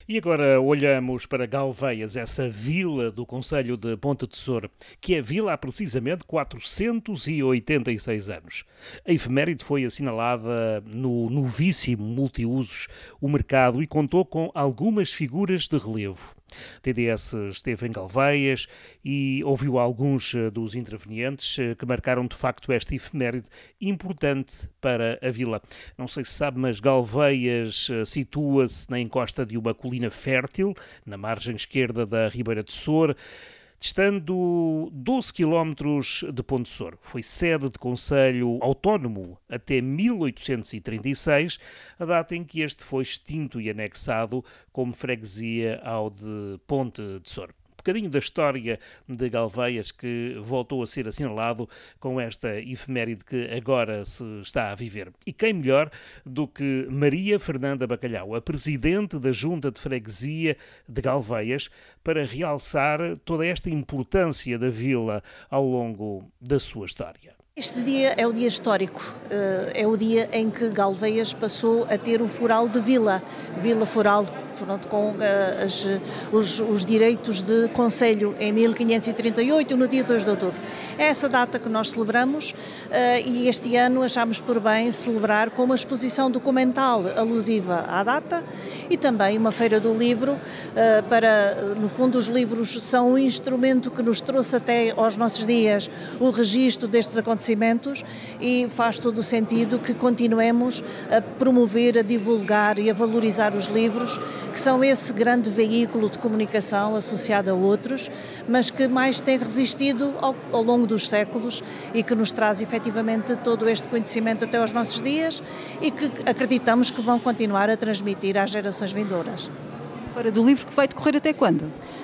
E agora olhamos para Galveias, essa vila do concelho de Ponte Tesouro, que é vila há precisamente 486 anos. A efeméride foi assinalada no novíssimo multiusos o mercado e contou com algumas figuras de relevo. TDS esteve em Galveias e ouviu alguns dos intervenientes que marcaram de facto esta efeméride importante para a vila. Não sei se sabe, mas Galveias situa-se na encosta de uma colina fértil, na margem esquerda da Ribeira de Sor, distando 12 quilómetros de Ponte Tesouro. Foi sede de concelho autónomo até 1836, a data em que este foi extinto e anexado como freguesia ao de Ponte Tesouro. Um bocadinho da história de Galveias que voltou a ser assinalado com esta efeméride que agora se está a viver. E quem melhor do que Maria Fernanda Bacalhau, a presidente da Junta de Freguesia de Galveias, para realçar toda esta importância da vila ao longo da sua história. Este dia é o dia histórico, é o dia em que Galveias passou a ter o foral de vila foral, com os direitos de concelho em 1538, no dia 2 de outubro. É essa data que nós celebramos e este ano achámos por bem celebrar com uma exposição documental alusiva à data e também uma feira do livro no fundo os livros são um instrumento que nos trouxe até aos nossos dias o registro destes acontecimentos e faz todo o sentido que continuemos a promover, a divulgar e a valorizar os livros, que são esse grande veículo de comunicação associado a outros, mas que mais tem resistido ao longo dos séculos e que nos traz efetivamente todo este conhecimento até aos nossos dias e que acreditamos que vão continuar a transmitir às gerações vindouras. Feira do Livro que vai decorrer até quando?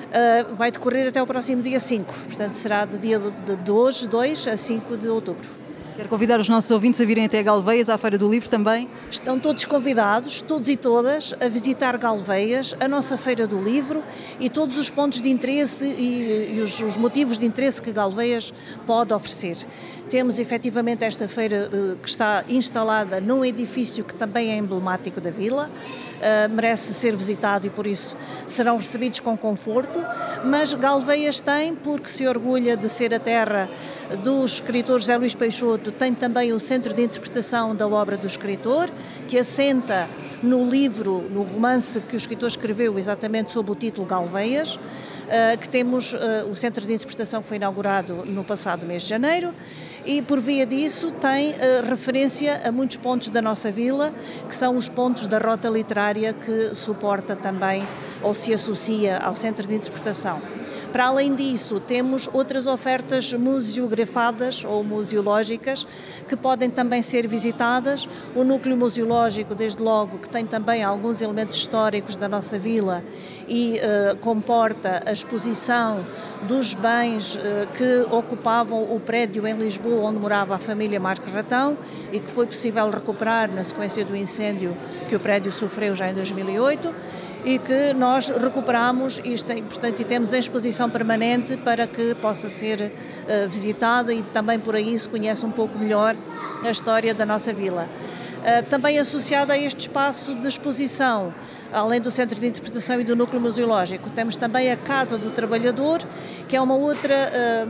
Vai decorrer até o próximo dia 5, portanto será do dia de hoje, 2 a 5 de outubro. Quero convidar os nossos ouvintes a virem até Galveias, à Feira do Livro também. Estão todos convidados, todos e todas, a visitar Galveias, a nossa Feira do Livro e todos os pontos de interesse e os motivos de interesse que Galveias pode oferecer. Temos efetivamente esta feira que está instalada num edifício que também é emblemático da vila, merece ser visitado e por isso serão recebidos com conforto, mas Galveias tem, porque se orgulha de ser a terra do escritor José Luís Peixoto, tem também o Centro de Interpretação da Obra do Escritor, que assenta no livro, no romance que o escritor escreveu exatamente sob o título Galveias, que temos o Centro de Interpretação que foi inaugurado no passado mês de janeiro e por via disso tem referência a muitos pontos da nossa vila, que são os pontos da rota literária que suporta também ou se associa ao Centro de Interpretação. Para além disso, temos outras ofertas museografadas ou museológicas que podem também ser visitadas. O núcleo museológico, desde logo, que tem também alguns elementos históricos da nossa vila e comporta a exposição dos bens que ocupavam o prédio em Lisboa onde morava a família Marques Ratão e que foi possível recuperar na sequência do incêndio que o prédio sofreu já em 2008. E que nós recuperamos portanto, e temos em exposição permanente para que possa ser visitada e também por aí se conhece um pouco melhor a história da nossa vila. Também associada a este espaço de exposição, além do Centro de Interpretação e do Núcleo Museológico, temos também a Casa do Trabalhador, que é uma outra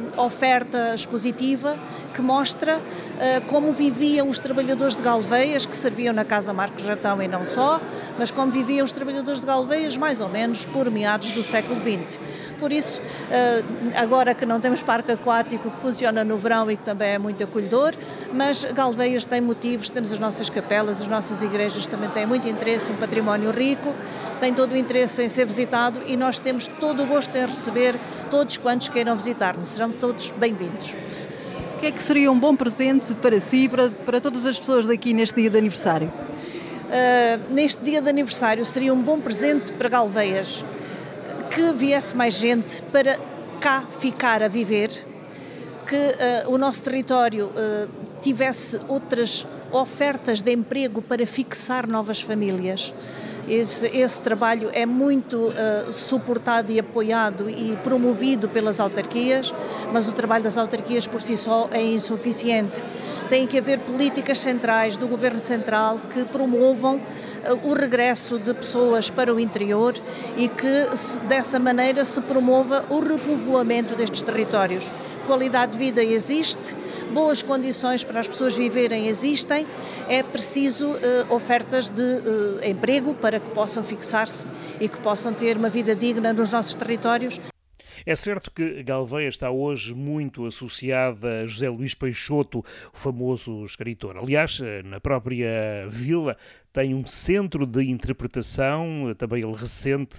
oferta expositiva que mostra como viviam os trabalhadores de Galveias, que serviam na Casa Marques Ratão e não só, mas como viviam os trabalhadores de Galveias mais ou menos por meados do século XX. Por isso, agora que não temos parque aquático que funciona no verão e que também é muito acolhedor, mas Galveias tem motivos, temos as nossas capelas, as nossas igrejas também têm muito interesse, um património rico, tem todo o interesse em ser visitado e nós temos todo o gosto em receber todos quantos queiram visitar-nos, serão todos bem-vindos. O que é que seria um bom presente para si e para todas as pessoas daqui neste dia de aniversário? Neste dia de aniversário seria um bom presente para Galveias que viesse mais gente para cá ficar a viver, que o nosso território tivesse outras ofertas de emprego para fixar novas famílias. Esse trabalho é muito suportado e apoiado e promovido pelas autarquias, mas o trabalho das autarquias por si só é insuficiente. Tem que haver políticas centrais do Governo Central que promovam o regresso de pessoas para o interior e que dessa maneira se promova o repovoamento destes territórios. Qualidade de vida existe, boas condições para as pessoas viverem existem, é preciso ofertas de emprego para que possam fixar-se e que possam ter uma vida digna nos nossos territórios. É certo que Galveia está hoje muito associada a José Luís Peixoto, o famoso escritor. Aliás, na própria vila tem um centro de interpretação, também ele recente,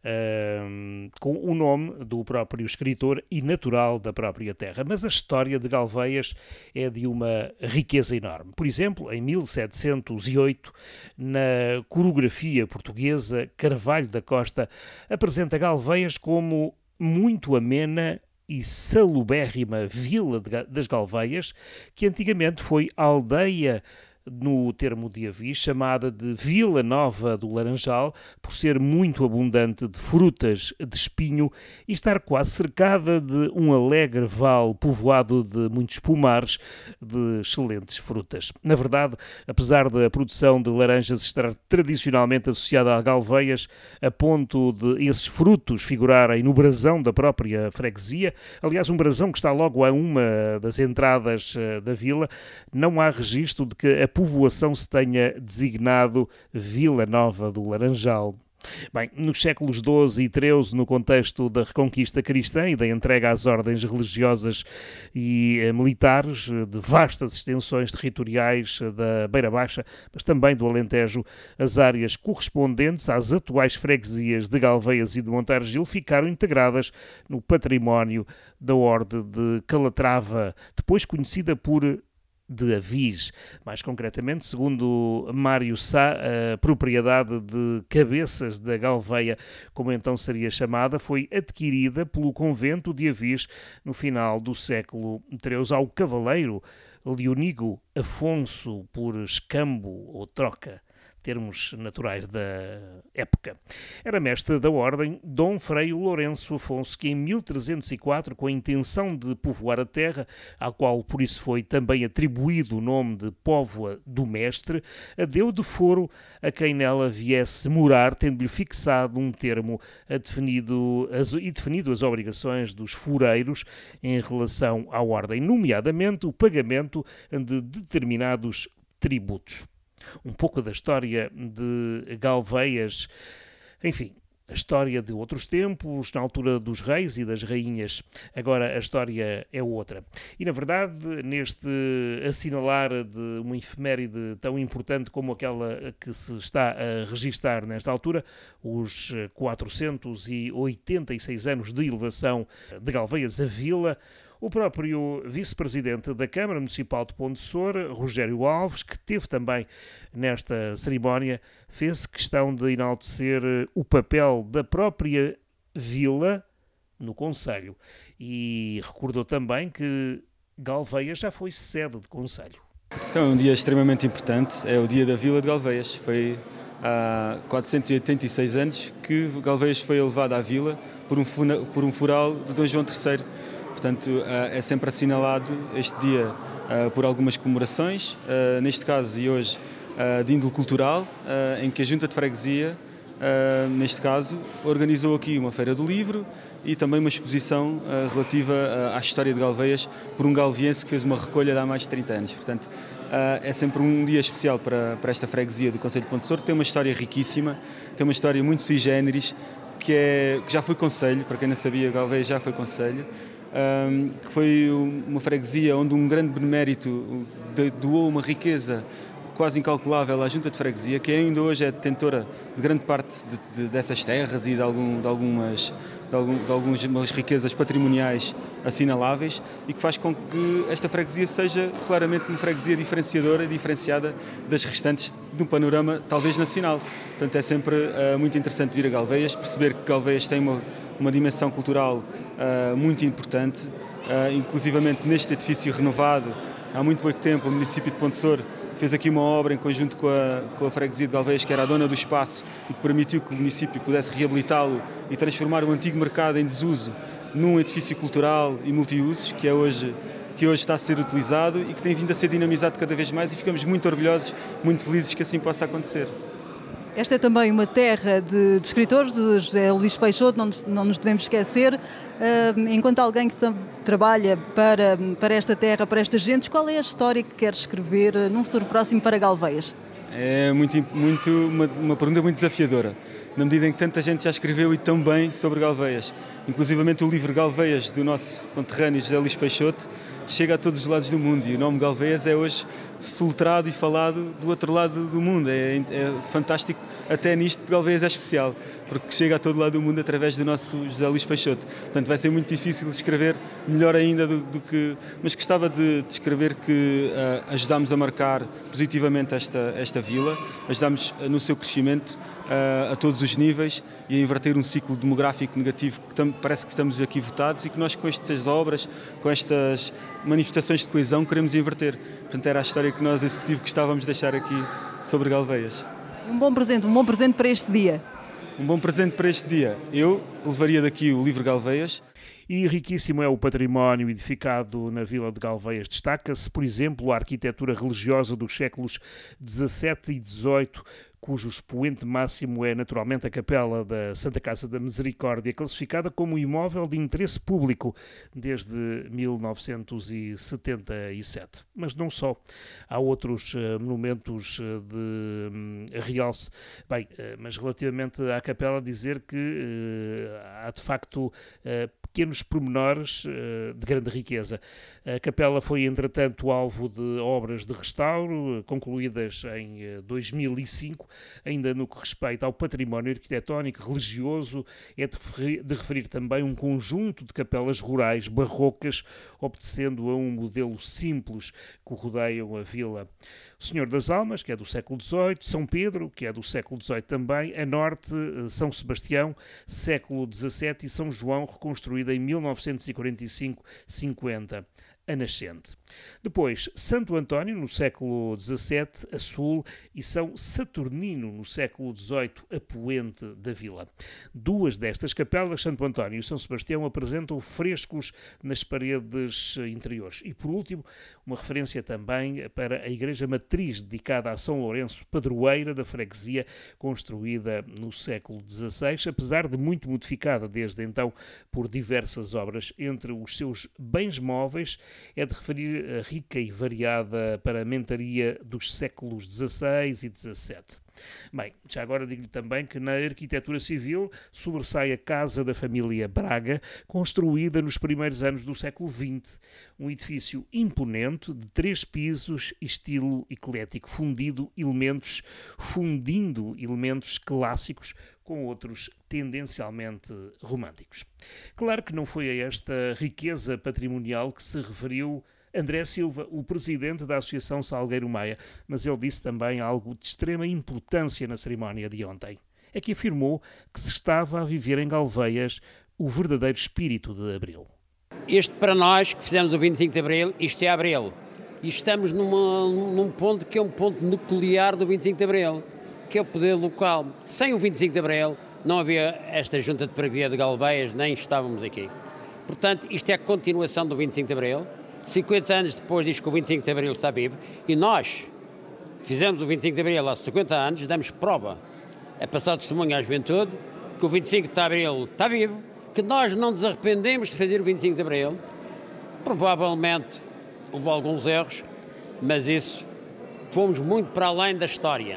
com o nome do próprio escritor e natural da própria terra. Mas a história de Galveias é de uma riqueza enorme. Por exemplo, em 1708, na corografia portuguesa, Carvalho da Costa apresenta Galveias como muito amena e salubérrima vila das Galveias, que antigamente foi aldeia no termo de Avis, chamada de Vila Nova do Laranjal, por ser muito abundante de frutas de espinho e estar quase cercada de um alegre vale povoado de muitos pomares de excelentes frutas. Na verdade, apesar da produção de laranjas estar tradicionalmente associada a Galveias, a ponto de esses frutos figurarem no brasão da própria freguesia, aliás, um brasão que está logo a uma das entradas da vila, não há registro de que a povoação se tenha designado Vila Nova do Laranjal. Bem, nos séculos XII e XIII, no contexto da reconquista cristã e da entrega às ordens religiosas e militares de vastas extensões territoriais da Beira Baixa, mas também do Alentejo, as áreas correspondentes às atuais freguesias de Galveias e de Montargil ficaram integradas no património da Orde de Calatrava, depois conhecida por de Avis. Mais concretamente, segundo Mário Sá, a propriedade de Cabeças da Galveia, como então seria chamada, foi adquirida pelo convento de Avis no final do século XIII ao cavaleiro Leonigo Afonso por escambo ou troca, termos naturais da época. Era mestre da ordem Dom Frei Lourenço Afonso, que em 1304, com a intenção de povoar a terra, ao qual por isso foi também atribuído o nome de Póvoa do Mestre, deu de foro a quem nela viesse morar, tendo-lhe fixado um termo definido as obrigações dos foreiros em relação à ordem, nomeadamente o pagamento de determinados tributos. Um pouco da história de Galveias, enfim, a história de outros tempos, na altura dos reis e das rainhas. Agora a história é outra. E, na verdade, neste assinalar de uma efeméride tão importante como aquela que se está a registar nesta altura, os 486 anos de elevação de Galveias à vila, o próprio vice-presidente da Câmara Municipal de Pondo de Soura, Rogério Alves, que esteve também nesta cerimónia, fez questão de enaltecer o papel da própria vila no concelho e recordou também que Galveias já foi sede de concelho. Então é um dia extremamente importante, é o dia da Vila de Galveias. Foi há 486 anos que Galveias foi elevada à vila por um fural de Dom João III. Portanto, é sempre assinalado este dia por algumas comemorações, neste caso e hoje de índole cultural, em que a Junta de Freguesia, neste caso, organizou aqui uma feira do livro e também uma exposição relativa à história de Galveias por um galviense que fez uma recolha de há mais de 30 anos. Portanto, é sempre um dia especial para esta freguesia do Concelho de Pondo de Soura, que tem uma história riquíssima, tem uma história muito sui generis, que já foi concelho, para quem não sabia, Galveias já foi concelho, que foi uma freguesia onde um grande benemérito doou uma riqueza quase incalculável à Junta de Freguesia, que ainda hoje é detentora de grande parte dessas terras e de algumas riquezas patrimoniais assinaláveis e que faz com que esta freguesia seja claramente uma freguesia diferenciadora e diferenciada das restantes de um panorama talvez nacional. Portanto, é sempre muito interessante vir a Galveias, perceber que Galveias tem uma dimensão cultural muito importante, inclusivamente neste edifício renovado. Há muito pouco tempo o município de Pondo de Soura fez aqui uma obra em conjunto com a freguesia de Galveias, que era a dona do espaço e que permitiu que o município pudesse reabilitá-lo e transformar o antigo mercado em desuso num edifício cultural e multiusos, que hoje está a ser utilizado e que tem vindo a ser dinamizado cada vez mais, e ficamos muito orgulhosos, muito felizes que assim possa acontecer. Esta é também uma terra de escritores, de José Luís Peixoto, não nos devemos esquecer. Enquanto alguém que trabalha para esta terra, para estas gentes, qual é a história que quer escrever num futuro próximo para Galveias? É uma pergunta muito desafiadora, na medida em que tanta gente já escreveu e tão bem sobre Galveias. Inclusivamente o livro Galveias, do nosso conterrâneo José Luís Peixoto, chega a todos os lados do mundo e o nome Galveias é hoje soletrado e falado do outro lado do mundo. É fantástico, até nisto Galveias é especial, porque chega a todo lado do mundo através do nosso José Luís Peixoto. Portanto, vai ser muito difícil escrever melhor ainda do que... Mas gostava de escrever que ajudámos a marcar positivamente esta vila, ajudámos no seu crescimento a todos os níveis e a inverter um ciclo demográfico negativo que parece que estamos aqui votados e que nós com estas obras, com estas manifestações de coesão queremos inverter. Portanto, era a história que nós, executivo, gostávamos de deixar aqui sobre Galveias. Um bom presente para este dia. Um bom presente para este dia. Eu levaria daqui o livro Galveias. E riquíssimo é o património edificado na Vila de Galveias. Destaca-se, por exemplo, a arquitetura religiosa dos séculos XVII e XVIII, cujo expoente máximo é naturalmente a Capela da Santa Casa da Misericórdia, classificada como imóvel de interesse público desde 1977. Mas não só. Há outros monumentos de realce. Bem, mas relativamente à Capela, dizer que há de facto pequenos pormenores de grande riqueza. A capela foi, entretanto, alvo de obras de restauro, concluídas em 2005, ainda no que respeita ao património arquitetónico religioso. É de referir também um conjunto de capelas rurais barrocas, obedecendo a um modelo simples que rodeiam a vila. O Senhor das Almas, que é do século XVIII, São Pedro, que é do século XVIII também, a norte, São Sebastião, século XVII, e São João, reconstruída em 1945-50. A nascente. Depois, Santo António, no século XVII, a sul, e São Saturnino, no século XVIII, a poente da vila. Duas destas capelas, Santo António e São Sebastião, apresentam frescos nas paredes interiores. E, por último, uma referência também para a igreja matriz dedicada a São Lourenço, padroeira da freguesia, construída no século XVI, apesar de muito modificada desde então por diversas obras. Entre os seus bens móveis, é de referir a rica e variada paramentaria dos séculos XVI e XVII. Bem, já agora digo-lhe também que na arquitetura civil sobressai a Casa da Família Braga, construída nos primeiros anos do século XX. Um edifício imponente, de 3 pisos, estilo eclético, fundindo elementos clássicos com outros tendencialmente românticos. Claro que não foi a esta riqueza patrimonial que se referiu André Silva, o presidente da Associação Salgueiro Maia, mas ele disse também algo de extrema importância na cerimónia de ontem. É que afirmou que se estava a viver em Galveias o verdadeiro espírito de Abril. Este, para nós, que fizemos o 25 de Abril, isto é Abril. E estamos num ponto que é um ponto nuclear do 25 de Abril, que é o poder local. Sem o 25 de Abril, não havia esta junta de freguesia de Galveias, nem estávamos aqui. Portanto, isto é a continuação do 25 de Abril. 50 anos depois diz que o 25 de Abril está vivo, e nós fizemos o 25 de Abril há 50 anos, damos prova, é passar testemunho à juventude, que o 25 de Abril está vivo, que nós não nos arrependemos de fazer o 25 de Abril. Provavelmente houve alguns erros, mas isso, fomos muito para além da história.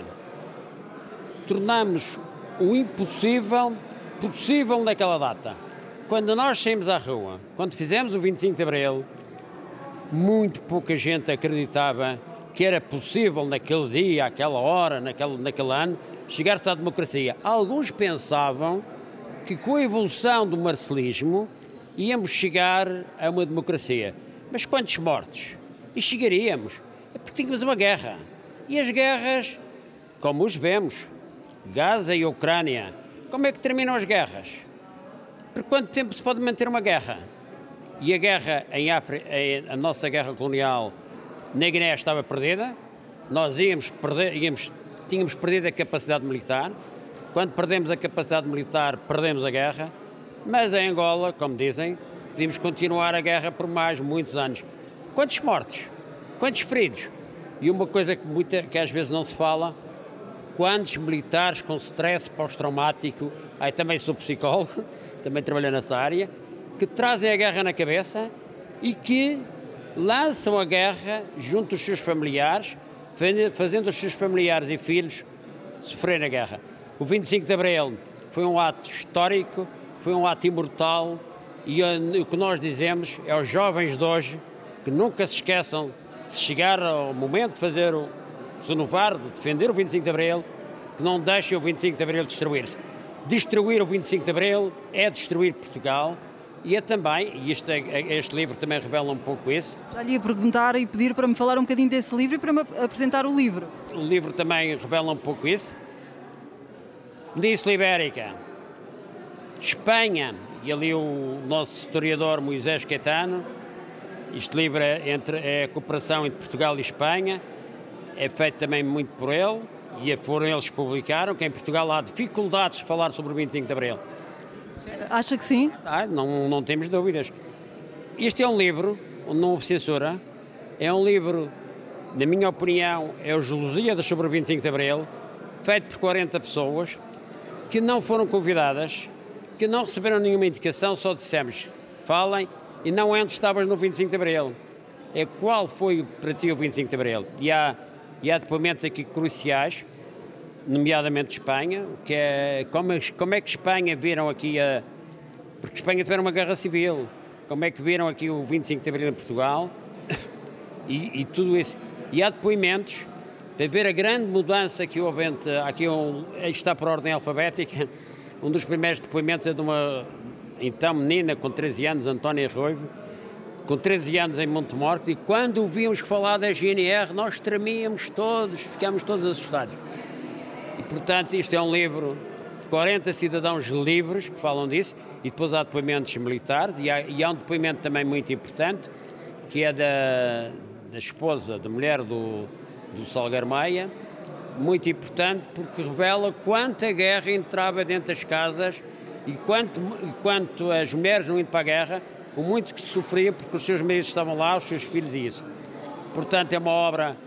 Tornamos o impossível possível naquela data. Quando nós saímos à rua, quando fizemos o 25 de Abril, muito pouca gente acreditava que era possível naquele dia, àquela hora, naquele ano, chegar-se à democracia. Alguns pensavam que com a evolução do marcelismo íamos chegar a uma democracia. Mas quantos mortos? E chegaríamos. É porque tínhamos uma guerra. E as guerras, como os vemos, Gaza e Ucrânia, como é que terminam as guerras? Por quanto tempo se pode manter uma guerra? E a guerra em África, a nossa guerra colonial na Guiné estava perdida, nós tínhamos perdido a capacidade militar. Quando perdemos a capacidade militar, perdemos a guerra, mas em Angola, como dizem, podíamos continuar a guerra por mais muitos anos. Quantos mortos? Quantos feridos? E uma coisa que às vezes não se fala, quantos militares com stress pós-traumático, aí também sou psicólogo, também trabalho nessa área, que trazem a guerra na cabeça e que lançam a guerra junto dos seus familiares, fazendo os seus familiares e filhos sofrer a guerra. O 25 de Abril foi um ato histórico, foi um ato imortal, e o que nós dizemos é aos jovens de hoje que nunca se esqueçam, se chegar ao momento de fazer renovar, de defender o 25 de Abril, que não deixem o 25 de Abril destruir-se. Destruir o 25 de Abril é destruir Portugal, e é também, e este livro também revela um pouco isso. Já lhe ia perguntar e pedir para me falar um bocadinho desse livro e para me apresentar o livro. O livro também revela um pouco isso. Península Ibérica, Espanha, e ali o nosso historiador Moisés Caetano. Este livro é a cooperação entre Portugal e Espanha, é feito também muito por ele, e foram eles que publicaram, que em Portugal há dificuldades de falar sobre o 25 de Abril. Acha que sim? Não temos dúvidas. Este é um livro onde não houve censura, é um livro, na minha opinião, é os Lusíadas sobre o 25 de Abril, feito por 40 pessoas, que não foram convidadas, que não receberam nenhuma indicação, só dissemos, falem, e não é onde estavas no 25 de Abril. É qual foi para ti o 25 de Abril. E há depoimentos aqui cruciais, nomeadamente de Espanha, que é como é que Espanha viram aqui porque Espanha tiveram uma guerra civil, como é que viram aqui o 25 de Abril em Portugal, e tudo isso. E há depoimentos, para ver a grande mudança que houve aqui está por ordem alfabética, um dos primeiros depoimentos é de uma, então, menina com 13 anos, Antónia Ruivo, com 13 anos em Montemor, e quando ouvimos falar da GNR, nós tremíamos todos, ficámos todos assustados. E, portanto, isto é um livro de 40 cidadãos livres que falam disso, e depois há depoimentos militares, e há um depoimento também muito importante, que é da esposa, da mulher do Salgueiro Maia, muito importante, porque revela quanta guerra entrava dentro das casas e quanto as mulheres não indo para a guerra, o muito que se sofria porque os seus maridos estavam lá, os seus filhos e isso. Portanto, é uma obra,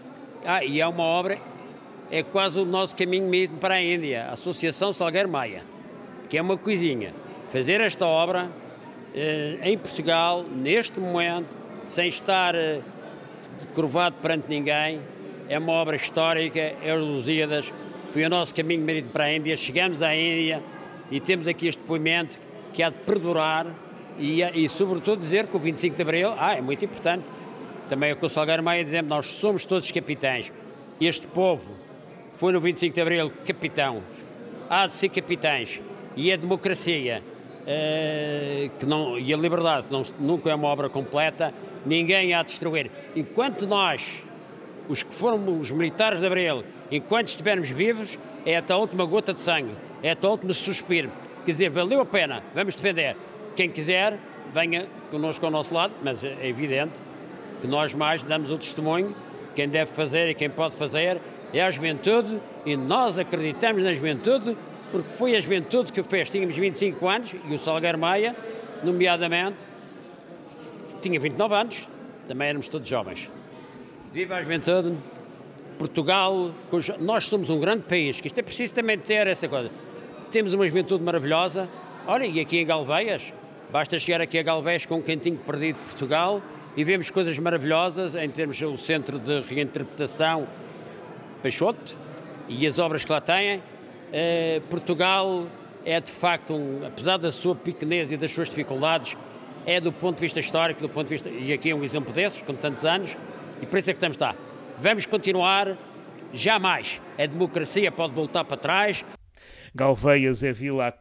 é quase o nosso caminho mesmo para a Índia, a Associação Salgueiro Maia, que é uma coisinha. Fazer esta obra em Portugal, neste momento, sem estar curvado perante ninguém, é uma obra histórica, é os Lusíadas, foi o nosso caminho marítimo para a Índia, chegamos à Índia e temos aqui este depoimento que há de perdurar e sobretudo dizer que o 25 de Abril, é muito importante, também é o que o Salgueiro Maia dizemos, nós somos todos capitães, este povo foi no 25 de Abril capitão, há de ser capitães, e a democracia e a liberdade nunca é uma obra completa, ninguém há de destruir. Enquanto nós, os que foram os militares de Abril, enquanto estivermos vivos, é até a última gota de sangue, é até o último suspiro. Quer dizer, valeu a pena, vamos defender. Quem quiser, venha connosco ao nosso lado, mas é evidente que nós mais damos o testemunho, quem deve fazer e quem pode fazer é a juventude, e nós acreditamos na juventude, porque foi a juventude que o fez. Tínhamos 25 anos, e o Salgueiro Maia, nomeadamente, tinha 29 anos, também éramos todos jovens. Viva a juventude, Portugal, nós somos um grande país, que isto é preciso também ter essa coisa. Temos uma juventude maravilhosa, olha, e aqui em Galveias, basta chegar aqui a Galveias com um cantinho perdido de Portugal e vemos coisas maravilhosas em termos do Centro de Reinterpretação Peixoto e as obras que lá têm. Portugal é de facto, apesar da sua pequenez e das suas dificuldades, é do ponto de vista histórico, e aqui é um exemplo desses, com tantos anos, e por isso é que estamos lá. Vamos continuar, jamais a democracia pode voltar para trás. Galveias é vila há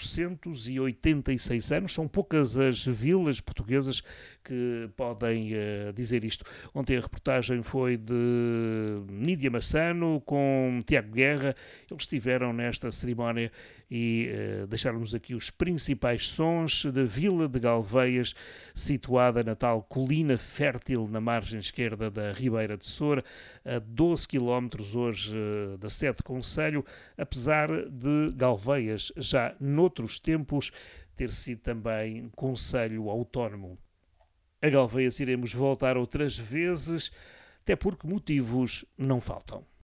486 anos, são poucas as vilas portuguesas que podem dizer isto. Ontem a reportagem foi de Nídia Massano com Tiago Guerra, eles estiveram nesta cerimónia e deixaram-nos aqui os principais sons da vila de Galveias, situada na tal colina fértil na margem esquerda da Ribeira de Soura, a 12 km hoje da sede do concelho, apesar de Galveias já noutros tempos ter sido também concelho autónomo. A Galveias iremos voltar outras vezes, até porque motivos não faltam.